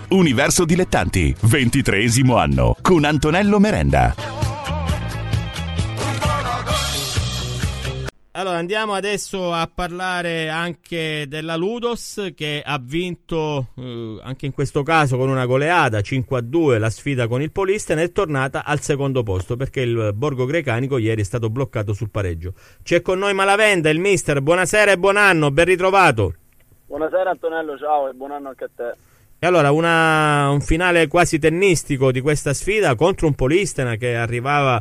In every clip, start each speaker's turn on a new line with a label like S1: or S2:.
S1: Universo Dilettanti, 23° anno, con Antonello Merenda.
S2: Allora andiamo adesso a parlare anche della Ludos, che ha vinto anche in questo caso con una goleada 5-2 la sfida con il Polisten, è tornata al secondo posto perché il Borgo Grecanico ieri è stato bloccato sul pareggio. C'è con noi Malavenda, il mister. Buonasera e buon anno, ben ritrovato.
S3: Buonasera Antonello, ciao e buon anno anche a te.
S2: E allora un finale quasi tennistico di questa sfida contro un Polisten che arrivava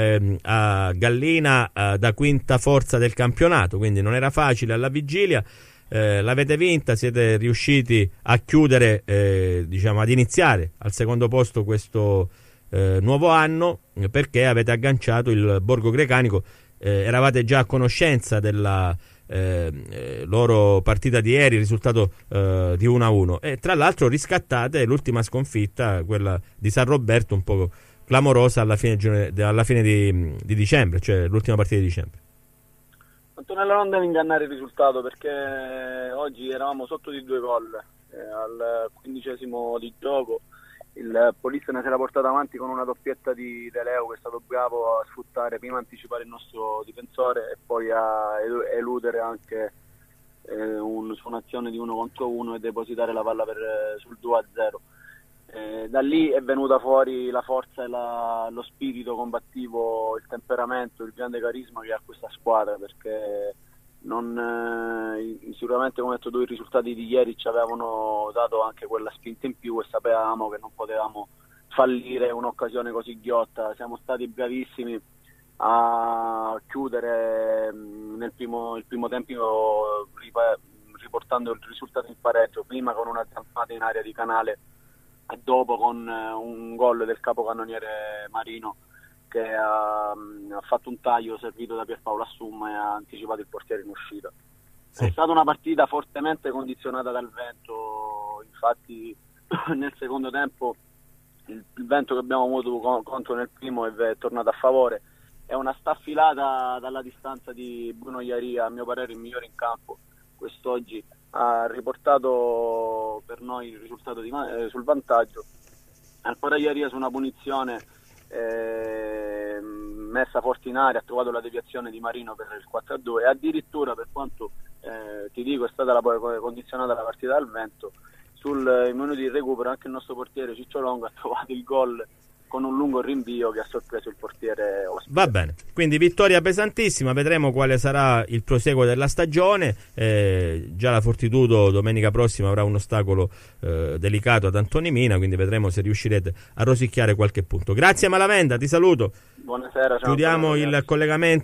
S2: a gallina da quinta forza del campionato, quindi non era facile alla vigilia. L'avete vinta, siete riusciti a chiudere, ad iniziare al secondo posto questo nuovo anno, perché avete agganciato il Borgo Grecanico. Eravate già a conoscenza della loro partita di ieri, risultato di 1-1, e tra l'altro riscattate l'ultima sconfitta, quella di San Roberto, un po' clamorosa alla fine di dicembre, cioè l'ultima partita di dicembre.
S3: Antonello, non devi ingannare il risultato, perché oggi eravamo sotto di 2 gol al 15° di gioco. Il Polisten se l'ha portata avanti con una doppietta di De Leo, che è stato bravo a sfruttare, prima anticipare il nostro difensore e poi a eludere anche su un'azione di 1 contro 1 e depositare la palla sul 2-0. Da lì è venuta fuori la forza e lo spirito combattivo, il temperamento, il grande carisma che ha questa squadra, perché sicuramente, come hai detto tu, i risultati di ieri ci avevano dato anche quella spinta in più e sapevamo che non potevamo fallire un'occasione così ghiotta. Siamo stati bravissimi a chiudere il primo tempo riportando il risultato in pareggio, prima con una zampata in area di Canale e dopo con un gol del capocannoniere Marino, che ha fatto un taglio servito da Pierpaolo Assumma e ha anticipato il portiere in uscita. Sì. È stata una partita fortemente condizionata dal vento, infatti nel secondo tempo il vento che abbiamo avuto contro nel primo è tornato a favore. È una staffilata dalla distanza di Bruno Iaria, a mio parere il migliore in campo quest'oggi, ha riportato per noi il risultato sul vantaggio. Ancora Iaria su una punizione messa forte in aria ha trovato la deviazione di Marino per il 4-2 e addirittura, per quanto ti dico è stata condizionata la partita dal vento, sui minuti di recupero anche il nostro portiere Ciccio Longo ha trovato il gol con un lungo rinvio che ha sorpreso il portiere ospite.
S2: Va bene, quindi vittoria pesantissima, vedremo quale sarà il proseguo della stagione. Già la Fortitudo domenica prossima avrà un ostacolo delicato ad Antonimina, quindi vedremo se riuscirete a rosicchiare qualche punto. Grazie Malavenda, ti saluto.
S3: Buonasera.
S2: Chiudiamo il collegamento